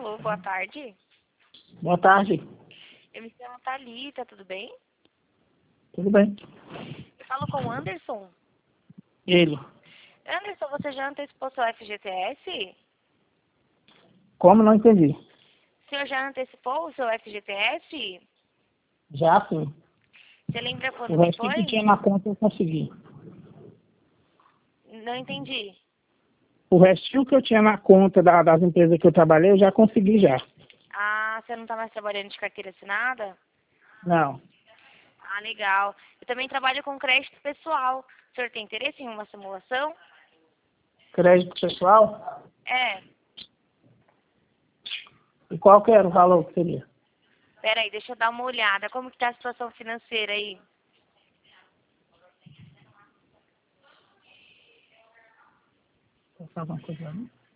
Alô, boa tarde. Boa tarde. Eu me chamo Thalita, tudo bem? Tudo bem? Eu falo com o Anderson. Ele. Anderson, você já antecipou seu FGTS? Como? Não entendi. O senhor já antecipou o seu FGTS? Já sim. Você lembra quando O que restinho que foi? tinha na conta eu consegui. Não entendi. O restinho que eu tinha na conta das empresas que eu trabalhei, eu já consegui já. Ah, você não está mais trabalhando de carteira assinada? Não. Ah, legal. Eu também trabalho com crédito pessoal. O senhor tem interesse em uma simulação? Crédito pessoal? É. E qual que era o valor que seria? Pera aí, deixa eu dar uma olhada. Como que tá a situação financeira aí? Vou falar uma coisa, né?